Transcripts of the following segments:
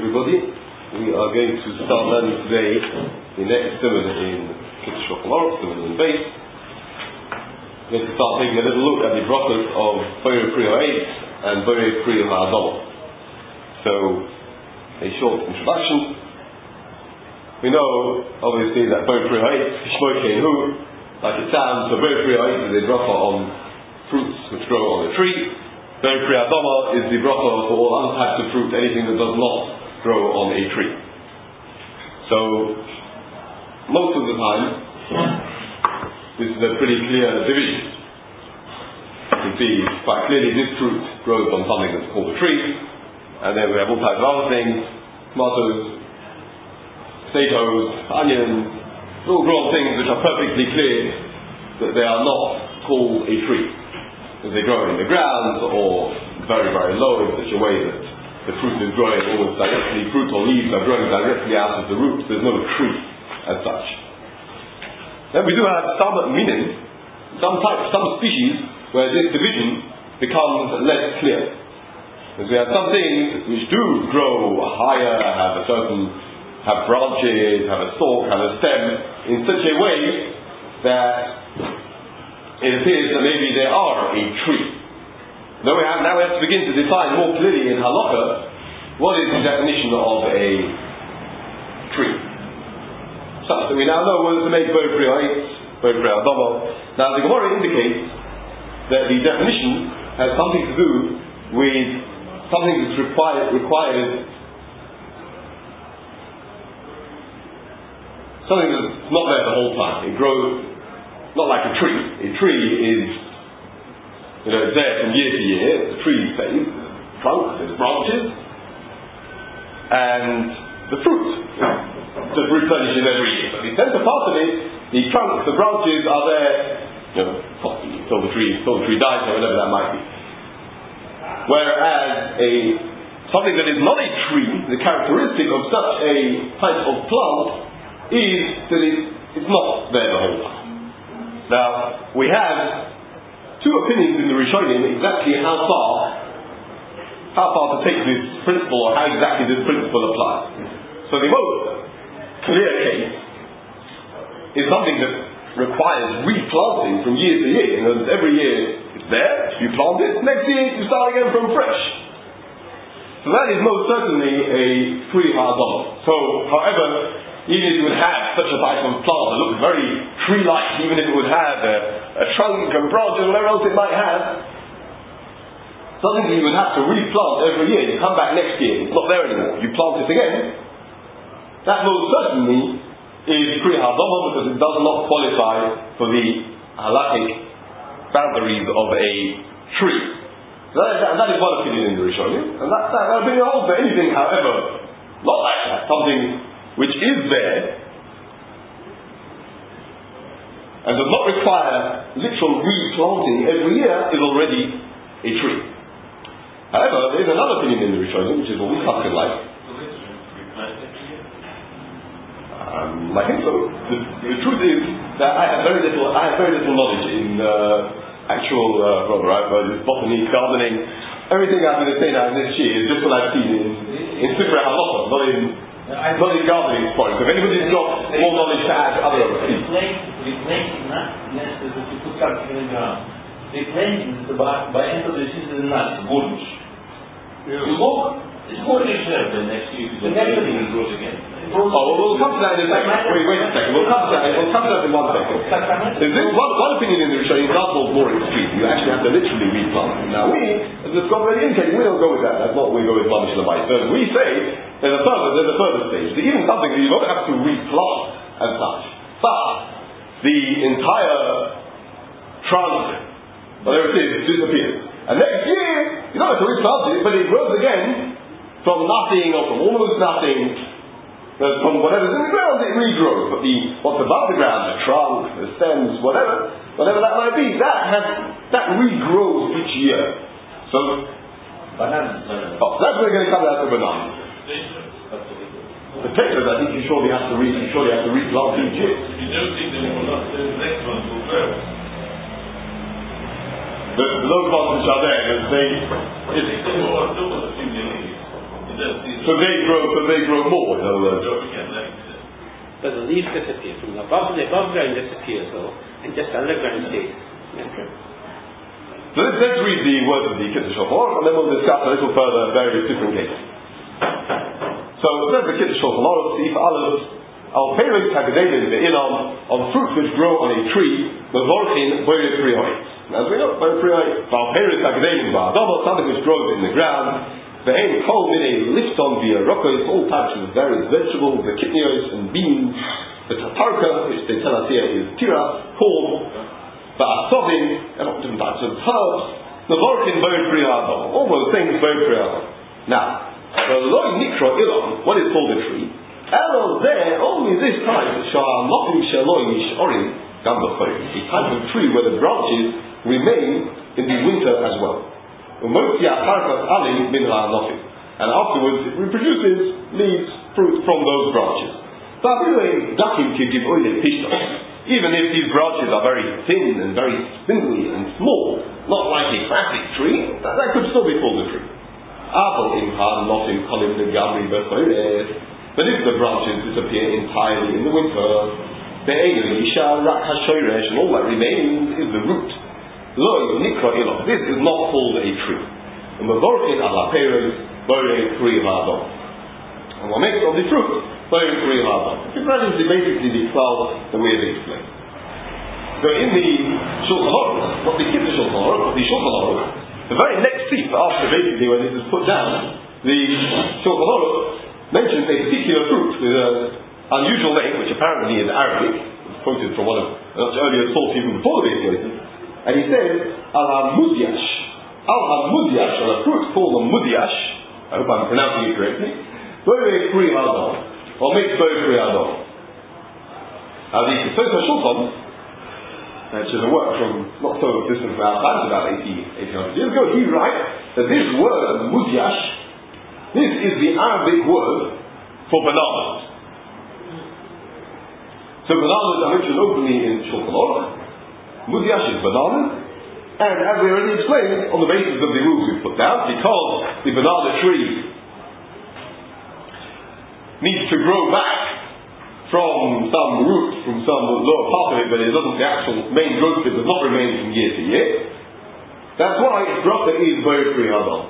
everybody. We are going to start learning today the next simon in Kitzur Shulchan Aruch, simon and base. We're going to start taking a little look at the brachos of Borei Pri Ha'etz and Borei Pri Ha'adama. So, a short introduction. We know, obviously, that Borei Pri Ha'etz, Shmo Keinu, like it sounds, so Borei Pri Ha'etz is a bracha on fruits which grow on a tree. Borei Pri Ha'adama is the bracha for all other types of fruit, anything that does not grow on a tree. So, most of the time, this is a pretty clear division. You can see quite clearly this fruit grows on something that's called a tree, and then we have all types of other things, tomatoes, potatoes, onions, all grow on things which are perfectly clear that they are not called a tree. Because they grow in the ground or very, very low in such a way that the fruit is growing almost directly, fruit or leaves are growing directly out of the roots. There's no tree as such. Then we do have some meaning, some types, some species where this division becomes less clear. Because we have some things which do grow higher, have branches, have a stalk, have a stem, in such a way that it appears that maybe they are a tree. Now we have to begin to define more clearly in halakha what is the definition of a tree. So we now know whether to make Borei Pri Ha'etz, Borei Pri Ha'adama. Now the Gemara indicates that the definition has something to do with something that's required something that's not there the whole time. It grows not like a tree. A tree is, it's there from year to year. The tree stays, there's trunk, there's branches, and the fruit just replenishes every year. But the centre part of it, the trunk, the branches are there, till the tree dies or whatever that might be. Whereas something that is not a tree, the characteristic of such a type of plant is that it's not there the whole time. Now, we have two opinions in the Rishonim exactly how far to take this principle, or how exactly this principle applies. So the most clear case is something that requires replanting from year to year. Every year it's there, you plant it, next year you start again from fresh. So that is most certainly a Pri Ha'adama. So, however, even if you would have such a type of plant that looks very tree-like, even if it would have a trunk and branches and whatever else it might have, something that you would have to replant every year. You come back next year, it's not there anymore, you plant it again. That most certainly is Pri Ha'adama because it does not qualify for the halakhic boundaries of a tree. So that is one opinion in the Rishonim, and that opinion holds for anything, however, not like that, something which is there and does not require literal replanting every year is already a tree. However, there is another opinion in the Rishonim, which is what we come to like. I think so. The truth is that I have very little knowledge in actual botany, gardening. Everything I'm going to say now in this year is just what I've seen in Sifrei Halakha, not in gardening points. If anybody's got more knowledge to add, other please. Replanting, not necessarily to put something in the ground. Replanting is by end of the season, not gornish. It's gornish there the next year. The next thing it grows again. We'll come to that in a second. Wait a second. We'll come to that in 1 second. There's one opinion in the Rishonim does hold more extreme. You actually have to literally replant. Now we, as the scholar already indicated, we don't go with that. That's not what we go with Mamish Lamai. So we say there's a further stage. Even something that you don't have to replant as such. But the entire trunk, whatever it is, disappears. And next year, you don't have to replant it, but it grows again from nothing or from almost nothing. From whatever's in the ground, it regrows. But what's above the ground, the trunk, the stems, whatever that might be, that regrows each year. So, bananas. That's where we're going to come out to bananas. Potatoes, I think you surely have to replant each year. You don't think the next one will grow? Those ones which are there, it's still a few million. So they grow more, in other words. But the leaves disappear from the above ground disappears though, and just the underground stays. Okay. So let's read the words of the Kiddush Shulchan Aruch, and then we'll discuss a little further various different cases. So it says the Kiddush Shulchan Aruch, Seif Aleph, Al Peres Hagadelim Ve'inam, on fruits which grow on a tree, Mevorchin Boire Prioit. As we know, Boire Prioit, Al Peres Hagadelim Va'adama, something which grows in the ground, Ve'en Kol Mine Lifton Via Rokos, all types of various vegetables, the kitnios and beans, the tatarka, which they tell us here is tira, corn, Va'asovin, and all different types of herbs, Mevorchin Boire Prioit, all those things Boire Prioit. Now, the Loi Nikra Ilon, what is called a tree, Elo there, only this type, Sha'anotim Shaloi Mish'orim, Gambachoy, a type of tree where the branches remain in the winter as well. And afterwards it reproduces leaves, fruit from those branches. Even if these branches are very thin and very spindly and small, not like a classic tree, that could still be called a tree. But if the branches disappear entirely in the winter, and all that remains is the root. This is not called a tree. And what makes of the fruit? Basically the 12 that we have explained. So in the Shulchan Aruch, not the Kiddush Shulchan Aruch, but the Shulchan Aruch, the very next seat after basically when this is put down, the Shulchan Aruch mentions a particular fruit with an unusual name, which apparently is Arabic. It's quoted from one of an earlier source even before the Beis. And he says, Al-Hamudyash. Al-Hamudyash, or a fruit called a Mudyash, I hope I'm pronouncing it correctly, Boire Pri Adon, or makes Boire Pri Adon. Now the Tosafos Shulchan, which is a work from not so distant from our times, about 1800 years ago, he writes that this word, Mudyash, this is the Arabic word for bananas. So bananas are mentioned openly in Shulchan Aruch. Mudyash is banana, and as we already explained, on the basis of the rules we've put down, because the banana tree needs to grow back from some root, from some lower part of it, but it doesn't, the actual main growth bit does not remain from year to year. That's why its bracha is very free hadam.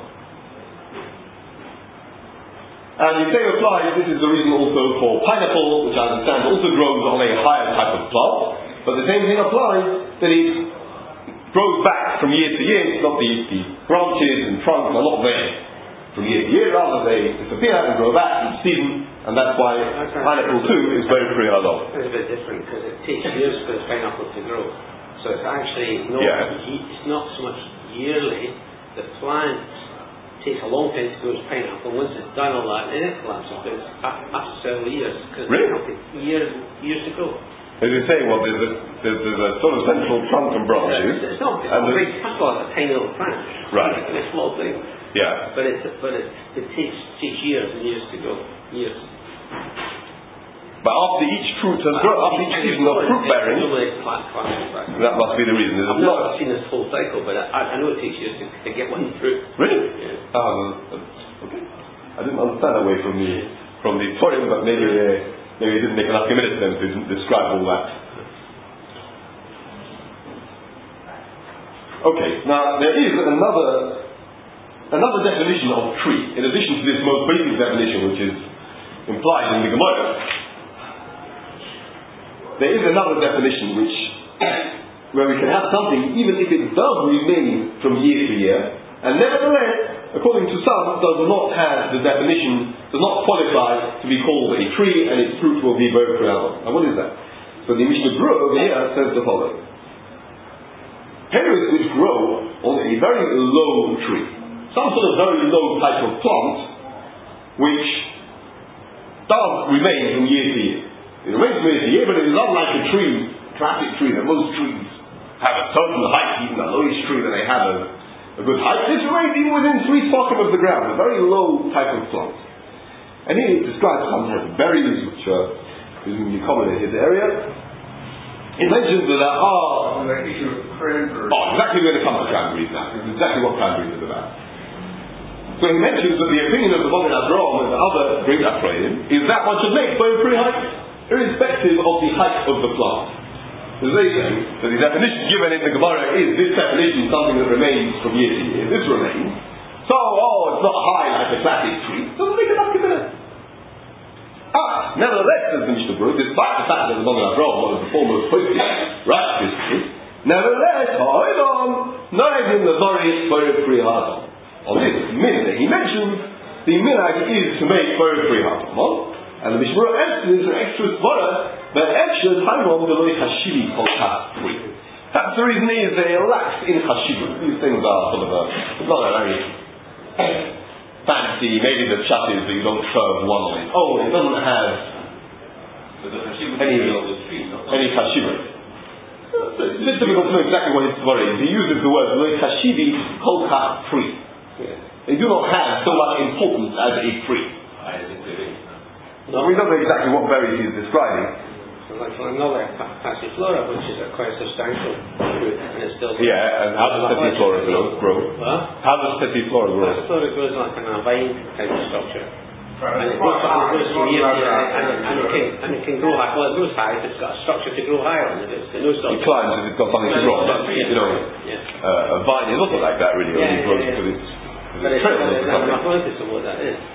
And the same applies, this is the reason also for pineapple, which I understand also grows on a higher type of plant, but the same thing applies, that it grows back from year to year. It's not the branches and trunks are not there from year to year, rather they disappear and grow back each season, and that's why pineapple too is very free hadam. It's a bit different, because it takes years for the pineapple to grow. So it's actually not, it's not so much yearly, the plant takes a long time to grow its pineapple. Once it's done all that, then it collapses. But it's after several years, because really? it takes years to grow. As you say, well, there's a sort of central trunk and branches. It's not big. First of all, it's a tiny little plant. Right. It's a small thing. Yeah. But it takes years and years to grow. Years. But after each fruit has grown, after each season of fruit bearing, that must be the reason. I've not seen this whole cycle, but I know it takes years to get one fruit. Really? Yeah. Okay. I didn't understand that way from the Torah, but maybe it didn't make enough minutes then to describe all that. Okay. Now there is another definition of tree, in addition to this most basic definition, which is implied in the Gemara. There is another definition where we can have something, even if it does remain from year to year, and nevertheless, according to some, does not have the definition, does not qualify to be called a tree, and its fruit will be very forever. Now what is that? So the Mishnah Berurah over here says the following. Pears which grow on a very low tree, some sort of very low type of plant, which does remain from year to year. It remains from year to year, but it is not like a tree, classic tree, that most trees have a certain height, even the lowest tree that they have a good height. This remains even within 3 spotting of the ground, a very low type of plant. And here it describes some type of berries which are reasonably common in his area. It mentions that there are... exactly where to come to cranberries now. This is exactly what cranberries is about. So he mentions that the opinion of the Magen Avraham and the other great Acharonim is that one should make bow free height, irrespective of the height of the plant. As they say, so the definition given in the Gemara is this definition something that remains from year to year. This remains. So, it's not high like a classic tree. Doesn't make enough consider. Nevertheless, says the Mishnah Berurah, despite the fact that the Magen Avraham, one of the foremost posted righteous history, nevertheless, hold on, not even the Zori Boyer Pri Hadam. On this minute, he mentions the minhag is to make Boyer Pri Hadam. And the Mishnah Berurah emphasizes an extra svara that extra time on the Loi Hashivi called free. That's the reason is they lax in Hashivu. These things are sort of it's not a very fancy, maybe the chat is that you don't serve one on it. Oh, it doesn't have any Hashivu. It's just difficult to know exactly what his svara is. He uses the word Loi Hashivi kol free. They do not have so much importance as a free. We don't know exactly what berries he's describing. So like another passiflora, which is quite a substantial fruit, and it's still... Yeah, and how does passiflora grow? How does passiflora grow? Passiflora grows like a vine type of structure. And it grows from year to year, and it can grow high. Well, it grows high if it's got a structure to grow higher on. If it's no structure. It climbs if it's got something to grow. A vine is also like that, really. It grows because it's... But it's not enough notice of what that is.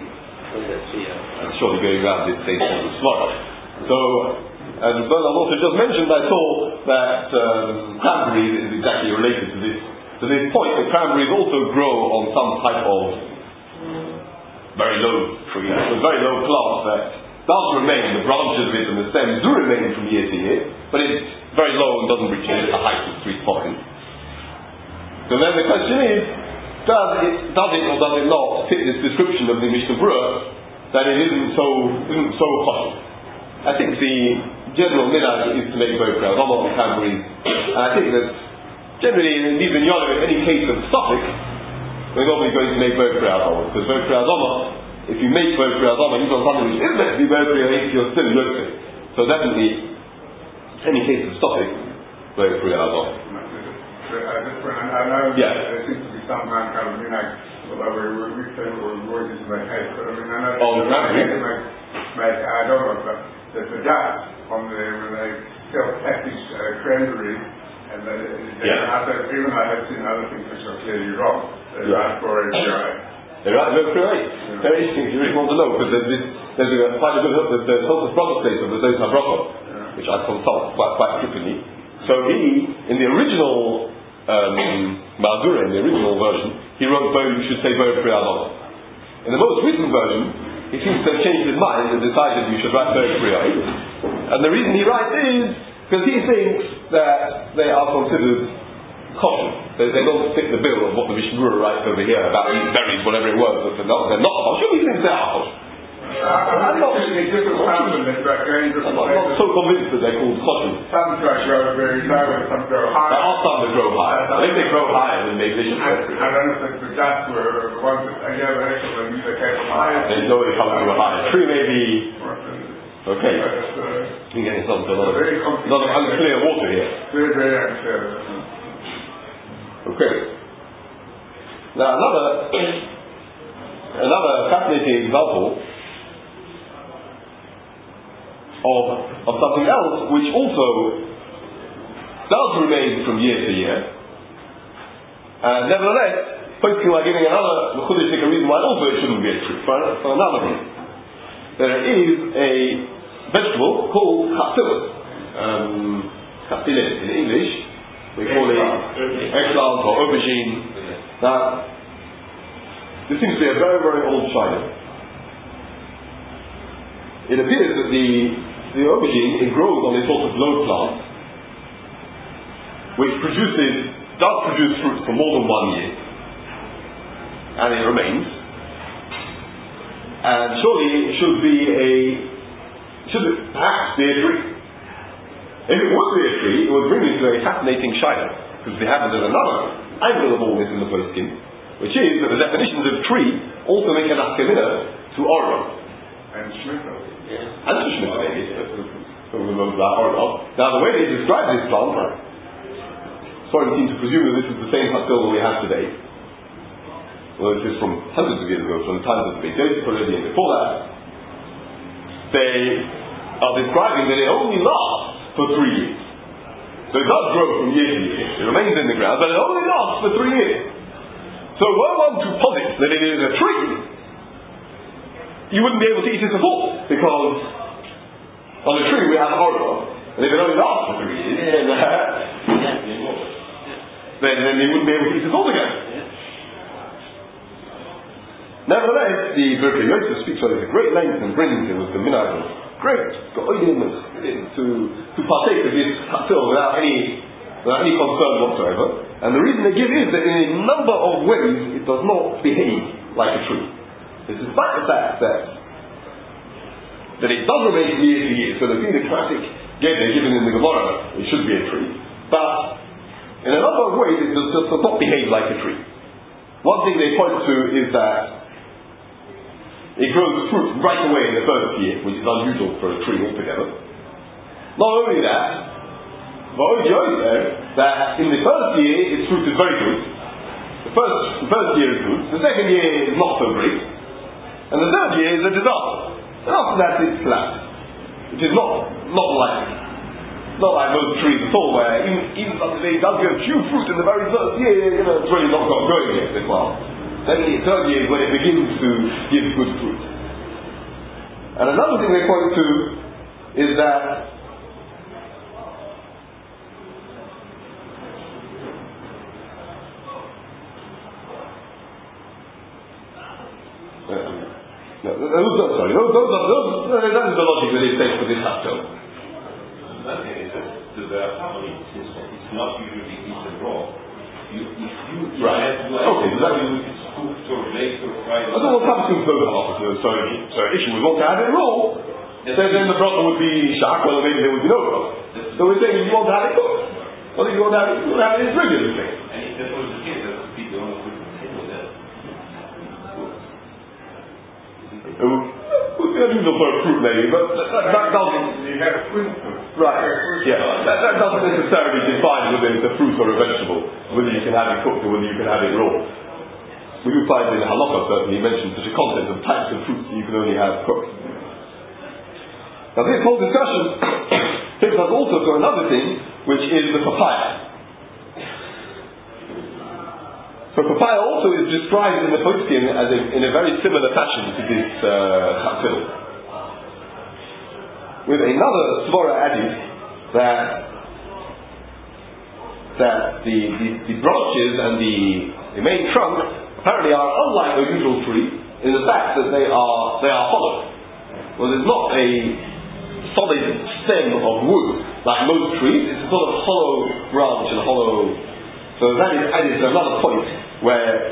I'm sure they're going around this stage of the smart. So, and Bernard also just mentioned, I saw that cranberries is exactly related to this point, that cranberries also grow on some type of very low tree, a very low plant that does remain, the branches of it and the stems do remain from year to year, but it's very low and doesn't reach a height of 3 spots. So then the question is, does it or does it not fit this description of the Mishnah Berurah that it isn't so possible? I think the general minhag is to make bow crowds, not the cranberries, and I think that generally in even in any case of Suffolk, we're normally going to make bow crowds because bow crowds if you make bow crowds even on something which is meant to be bow crowds, you're still yoking. So definitely, any case of Suffolk, bow crowds I know there seems to be some kind of minhag, although we say we're working to make haste, but I mean, I know make I don't know, but there's a gap on there when they sell packaged cranberries, and even I have seen other things which are clearly wrong. They're right for API. They're right, they're great. Very interesting if you really want to know, because there's quite a good there's Hilchos Brachos place of the Zos HaBrachos, which I consult quite frequently. So he, in the original Ma'adura, in the original version, he wrote you should say Boyer Pri Hadam. In the most recent version, he seems to have changed his mind and decided you should write Boyer Pri Hadam. And the reason he writes is because he thinks that they are considered kosher. They don't fit the bill of what the Mishnah Berurah writes over here about these berries, whatever it was, but they're not kosher. He thinks they are kosher. I'm not so convinced that they're called kosher. Some grow very low and some grow high. There are some that grow higher. If they grow higher, then maybe they should grow. I don't know if the dust were the ones that came from higher. There's no way to come to a higher tree, maybe. Okay. You're getting something a lot of unclear water here. Very, very unclear. Okay. Now another fascinating example of something else which also does remain from year to year, and nevertheless posting are giving another mechudishik reason why also it shouldn't be a tree for another reason. There is a vegetable called kapsilis in English. We call it eggplant or aubergine. Now this seems to be a very, very old China. It appears that the aubergine, it grows on a sort of low plant, which does produce fruit for more than 1 year, and it remains. And surely it should perhaps be a tree. If it would be a tree, it would bring me to a fascinating shayla, because we have there's another angle of all this in the poskim, which is that the definitions of tree also make an afkamina to Oron. And Shmita. And to Shmita, maybe. Now, the way they describe this plant, sorry, we seem to presume that this is the same pastel that we have today. well, this is from hundreds of years ago, from the times of the Beit Yosef already, and before that, they are describing that it only lasts for 3 years. So it does grow from year to year, it remains in the ground, but it only lasts for 3 years. So were one to posit that it is a tree, you wouldn't be able to eat it at all, because on a tree we have order, and if it only lasts for 3 years, then you wouldn't be able to eat it altogether. Nevertheless, the Birkei Yosef speaks on it at great length and brings it with the minhag of great go'odim to partake of this hafil without any concern whatsoever. And the reason they give is that in a number of ways it does not behave like a tree. It's despite the fact that it does remain from year to year, so there's been a classic geder given in the Gemara, it should be a tree. But in a number of ways it does not behave like a tree. One thing they point to is that it grows fruit right away in the first year, which is unusual for a tree altogether. Not only that, but that in the first year its fruit is very good. The first year is good, the second year is not so great, and the third year is a disaster. And after that it's flat. Which is not like most trees at all, where even something it does give a few fruit in the very first year, it's really not got going yet for a while. Then the third year is when it begins to give good fruit. And another thing they point to is that that is the logic that it takes for this haftel. That is to the family, since it's not usually eaten raw. If you right. Okay, if it's cooked or baked or fried. I don't know what happens to both half. So if you would want to have it raw, then the brother would be sharp, well maybe there would be no brother. So we're saying if you want to have it cooked, well if you want to have it, you want to have it as regular thing. And if that was the case, that would be the only food table there. It would be unusual for a fruit maybe, but that doesn't. You have fruit. Right, yeah. That doesn't necessarily define whether it's a fruit or a vegetable, whether you can have it cooked or whether you can have it raw. We do find in Halakha certainly mentioned such a concept of types of fruits that you can only have cooked. Now this whole discussion takes us also to another thing, which is the papaya. So papaya also is described in the poskim as in a very similar fashion to this chafil. With another svara added that the branches and the main trunk apparently are unlike a usual tree in the fact that they are hollow. Well, there's not a solid stem of wood like most trees, it's a sort of hollow branch and hollow. So that is added to another point where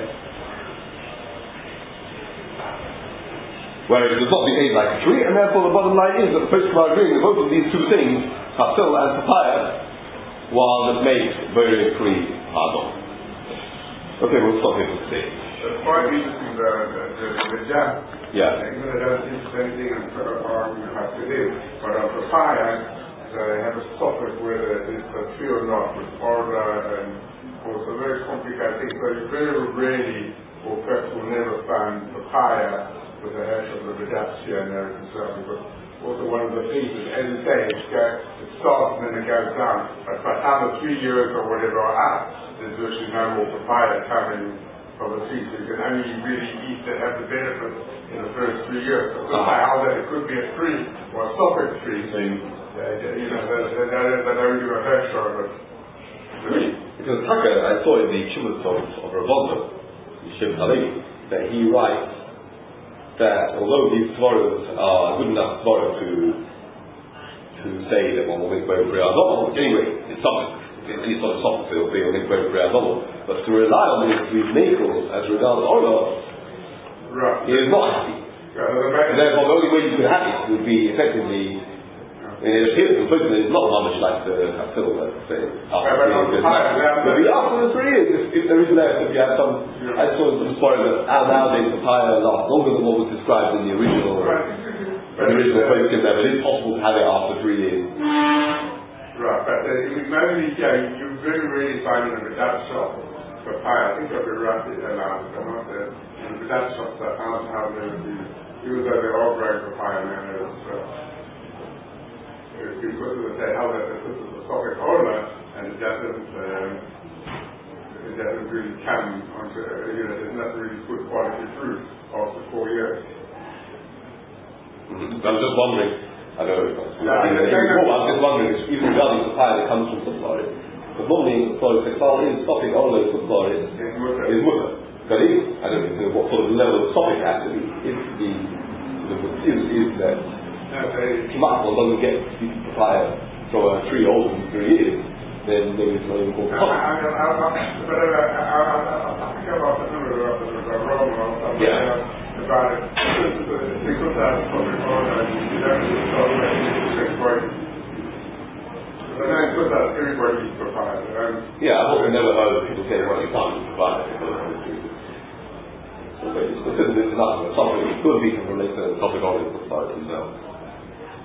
it does not behave like a tree, and therefore the bottom line is that the poskim are agreeing that both of these two things, hafil and papaya, one makes very free hardon. Okay, we'll stop here for today. It's quite interesting, the jam. Yeah. Even though they don't teach anything on today, but on papaya, they have a topic whether it's a tree or not, with order and also very complicated things. So you very rarely, or perhaps will never find papaya with the hash of the reduction and everything. Because also one of the things is, as you say, it starts and then it goes down. But by the time the 3 years or whatever are out, there's virtually no more papaya coming from the tree. So you can only really eat to have the benefit in the first 3 years. So how that it could be a tree or a socket tree. So they don't do a hash of it. Because Taka, I saw in the Chummas of Ravonda, Yishem Halevi, that he writes that although these svaros are good enough svaros to say that one will make way for Priyadol, anyway, it's something. Any sort of soft will be on make way for Priyadol. But to rely on these vehicles as regards Orla, he is not happy. And therefore the only way you could have it would be effectively, it appears completely it's not much like the hafil, let's say, after 3 years. But after the 3 years, if there is left, if you have some, I saw some story that nowadays papaya lasts longer than what was described in the original posting there, but it is possible to have it after 3 years. Right, but maybe you very rarely find it in a Dutch shop. papaya, I think of the rat allowed, but that's what how they would be. Even though they all bring papaya manners, if you go to the say how that this is a socket holder, and it doesn't really come onto, it's not really good quality fruit after 4 years. I'm just wondering, I don't know, I'm just wondering, even regarding papaya that comes from supply, because normally Florida is stopping olive supply is mutter. But I don't know what sort of level of stopping acid is that Tomato doesn't get papaya from a tree older than 3 years, then maybe it's not even called stopping. I think about the aroma or something about it. Because that's something you don't just start making but then because that's everybody eats papaya. Yeah, I've also never heard of people saying, well, you can't eat papaya. So it's enough. Something could be related to the topic of it themselves.